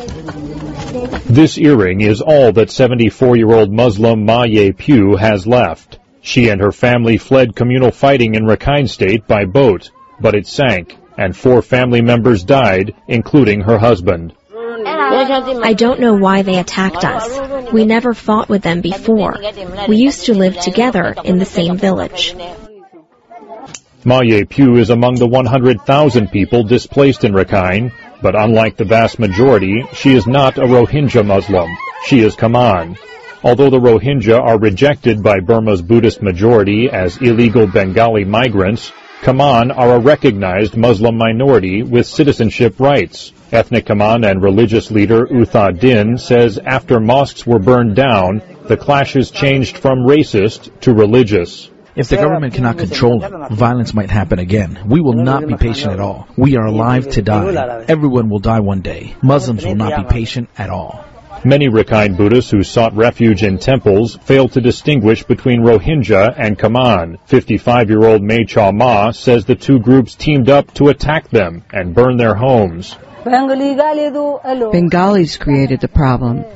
This earring is all that 74-year-old Muslim Ma Ye-Pyu has left. She and her family fled communal fighting in Rakhine State by boat, but it sank, and 4 family members died, including her husband. I don't know why they attacked us. We never fought with them before. We used to live together in the same village. Ma Ye-Pyu is among the 100,000 people displaced in Rakhine, but unlike the vast majority, she is not a Rohingya Muslim. She is Kaman. Although the Rohingya are rejected by Burma's Buddhist majority as illegal Bengali migrants, Kaman are a recognized Muslim minority with citizenship rights. Ethnic Kaman and religious leader Utha Din says after mosques were burned down, the clashes changed from racist to religious. If the government cannot control it, violence might happen again. We will not be patient at all. We are alive to die. Everyone will die one day. Muslims will not be patient at all. Many Rakhine Buddhists who sought refuge in temples failed to distinguish between Rohingya and Kaman. 55-year-old May Chaw Ma says the two groups teamed up to attack them and burn their homes. Bengalis created the problem.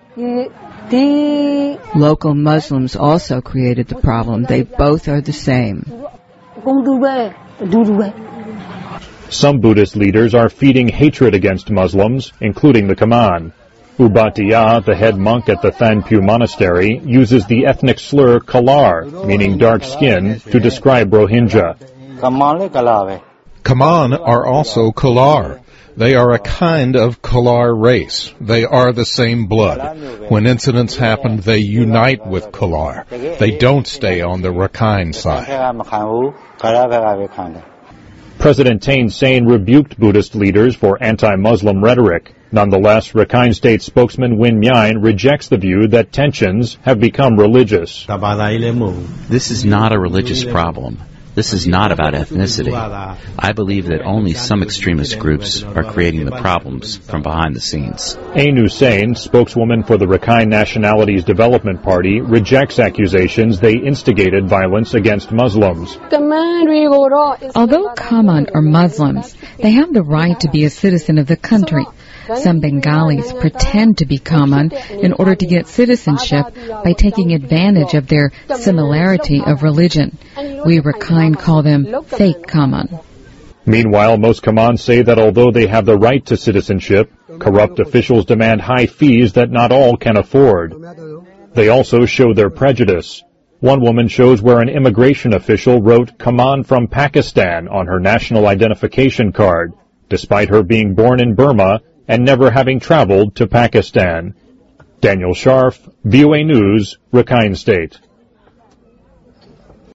Local Muslims also created the problem. They both are the same. Some Buddhist leaders are feeding hatred against Muslims, including the Kaman. Ubatiya, the head monk at the Thanpyu Monastery, uses the ethnic slur Kalar, meaning dark skin, to describe Rohingya. Kaman are also Kalar. They are a kind of Kalar race. They are the same blood. When incidents happen, they unite with Kalar. They don't stay on the Rakhine side. President Thein Sein rebuked Buddhist leaders for anti-Muslim rhetoric. Nonetheless, Rakhine State spokesman Win Myint rejects the view that tensions have become religious. This is not a religious problem. This is not about ethnicity. I believe that only some extremist groups are creating the problems from behind the scenes. Ain Hussein, spokeswoman for the Rakhine Nationalities Development Party, rejects accusations they instigated violence against Muslims. Although Kaman are Muslims, they have the right to be a citizen of the country. Some Bengalis pretend to be Kaman in order to get citizenship by taking advantage of their similarity of religion. We Rakhine call them fake Kaman. Meanwhile, most Kaman say that although they have the right to citizenship, corrupt officials demand high fees that not all can afford. They also show their prejudice. One woman shows where an immigration official wrote Kaman from Pakistan on her national identification card, despite her being born in Burma and never having traveled to Pakistan. Daniel Scharf, VOA News, Rakhine State.